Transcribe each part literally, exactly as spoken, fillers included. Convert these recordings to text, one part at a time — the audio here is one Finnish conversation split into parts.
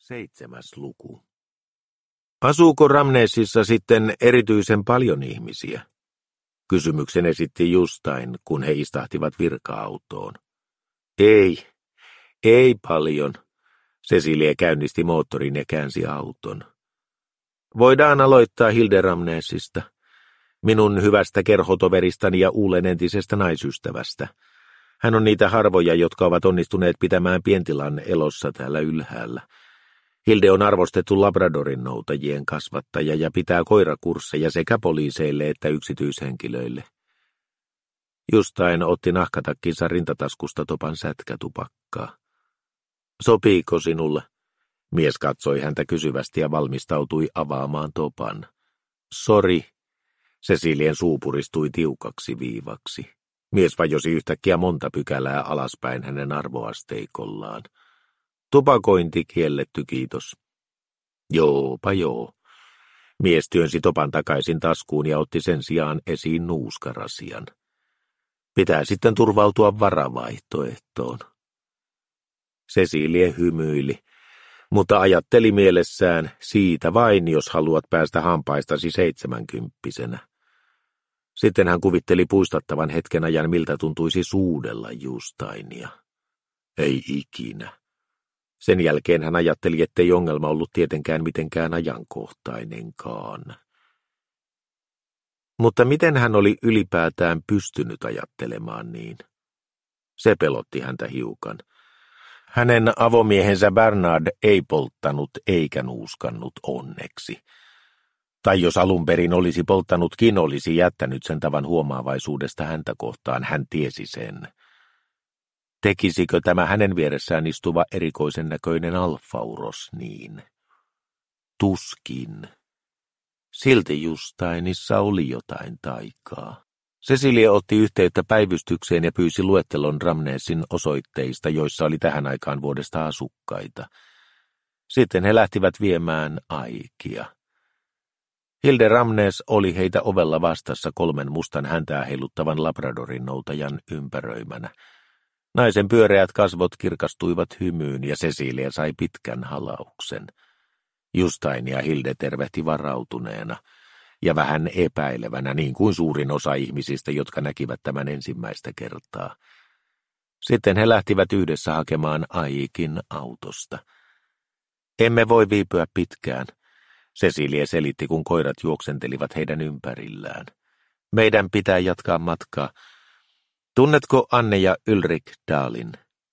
Seitsemäs luku. Asuuko Ramnessissa sitten erityisen paljon ihmisiä? Kysymyksen esitti Justain, kun he istahtivat virka-autoon. Ei, ei paljon. Cecilia käynnisti moottorin ja käänsi auton. Voidaan aloittaa Hilde Ramnessista, minun hyvästä kerhotoveristani ja Uulen entisestä naisystävästä. Hän on niitä harvoja, jotka ovat onnistuneet pitämään pientilan elossa täällä ylhäällä. Hilde on arvostettu Labradorin noutajien kasvattaja ja pitää koirakursseja sekä poliiseille että yksityishenkilöille. Justain otti nahkatakkinsa rintataskusta topan sätkätupakkaa. Sopiiko sinulle? Mies katsoi häntä kysyvästi ja valmistautui avaamaan topan. Sori. Cecilien suu puristui tiukaksi viivaksi. Mies vajosi yhtäkkiä monta pykälää alaspäin hänen arvoasteikollaan. Tupakointi kielletty, kiitos. Joopa joo. Mies työnsi topan takaisin taskuun ja otti sen sijaan esiin nuuskarasian. Pitää sitten turvautua varavaihtoehtoon. Cecilie hymyili, mutta ajatteli mielessään siitä vain, jos haluat päästä hampaistasi seitsemänkymppisenä. Sitten hän kuvitteli puistattavan hetken ajan, miltä tuntuisi suudella Justainia. Ei ikinä. Sen jälkeen hän ajatteli, ettei ongelma ollut tietenkään mitenkään ajankohtainenkaan. Mutta miten hän oli ylipäätään pystynyt ajattelemaan niin? Se pelotti häntä hiukan. Hänen avomiehensä Bernard ei polttanut eikä nuuskannut onneksi. Tai jos alun perin olisi polttanutkin, olisi jättänyt sen tavan huomaavaisuudesta häntä kohtaan, hän tiesi sen. Tekisikö tämä hänen vieressään istuva erikoisen näköinen alfauros niin? Tuskin. Silti Justainissa oli jotain taikaa. Cecilia otti yhteyttä päivystykseen ja pyysi luettelon Ramnessin osoitteista, joissa oli tähän aikaan vuodesta asukkaita. Sitten he lähtivät viemään Aikia. Hilde Ramness oli heitä ovella vastassa kolmen mustan häntää heiluttavan Labradorin noutajan ympäröimänä. Naisen pyöreät kasvot kirkastuivat hymyyn ja Cecilia sai pitkän halauksen. Justain ja Hilde tervehti varautuneena ja vähän epäilevänä, niin kuin suurin osa ihmisistä, jotka näkivät tämän ensimmäistä kertaa. Sitten he lähtivät yhdessä hakemaan Aikin autosta. Emme voi viipyä pitkään, Cecilia selitti, kun koirat juoksentelivat heidän ympärillään. Meidän pitää jatkaa matkaa. Tunnetko Anne ja Ulrik Dahlin?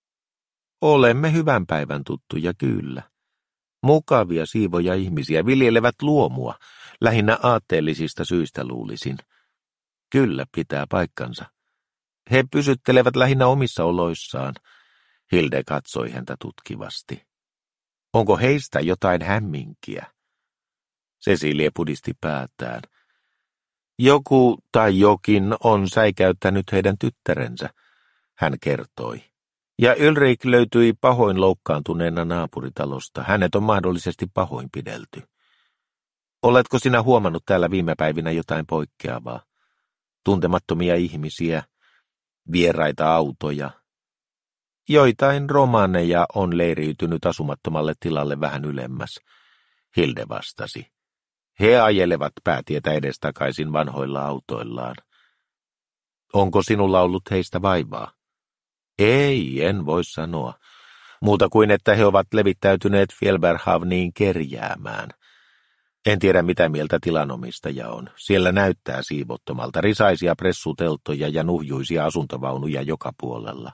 Olemme hyvän päivän tuttuja, kyllä. Mukavia siivoja ihmisiä viljelevät luomua, lähinnä aatteellisista syistä luulisin. Kyllä pitää paikkansa. He pysyttelevät lähinnä omissa oloissaan. Hilde katsoi häntä tutkivasti. Onko heistä jotain hämminkiä? Cecilia pudisti päätään. Joku tai jokin on säikäyttänyt heidän tyttärensä, hän kertoi. Ja Ulrik löytyi pahoin loukkaantuneena naapuritalosta. Hänet on mahdollisesti pahoinpidelty. Oletko sinä huomannut täällä viime päivinä jotain poikkeavaa? Tuntemattomia ihmisiä, vieraita autoja. Joitain romaneja on leiriytynyt asumattomalle tilalle vähän ylemmäs, Hilde vastasi. He ajelevat päätietä edestakaisin vanhoilla autoillaan. Onko sinulla ollut heistä vaivaa? Ei, en voi sanoa. Muuta kuin, että he ovat levittäytyneet Fjällberghavniin kerjäämään. En tiedä, mitä mieltä tilanomistaja on. Siellä näyttää siivottomalta, risaisia pressuteltoja ja nuhjuisia asuntovaunuja joka puolella.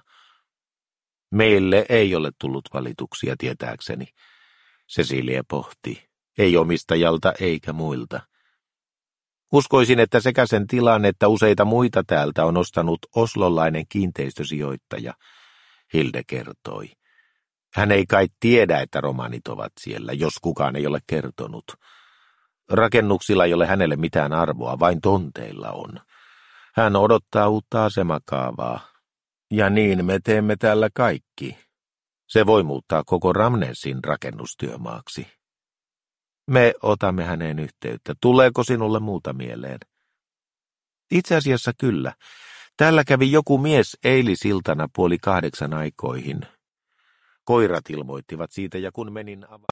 Meille ei ole tullut valituksia tietääkseni, Cecilia pohti. Ei omistajalta eikä muilta. Uskoisin, että sekä sen tilan että useita muita täältä on ostanut oslolainen kiinteistösijoittaja, Hilde kertoi. Hän ei kai tiedä, että romanit ovat siellä, jos kukaan ei ole kertonut. Rakennuksilla ei ole hänelle mitään arvoa, vain tonteilla on. Hän odottaa uutta asemakaavaa. Ja niin me teemme täällä kaikki. Se voi muuttaa koko Ramnessin rakennustyömaaksi. Me otamme häneen yhteyttä. Tuleeko sinulle muuta mieleen? Itse asiassa kyllä. Täällä kävi joku mies eilisiltana puoli kahdeksan aikoihin. Koirat ilmoittivat siitä ja kun menin avaamaan...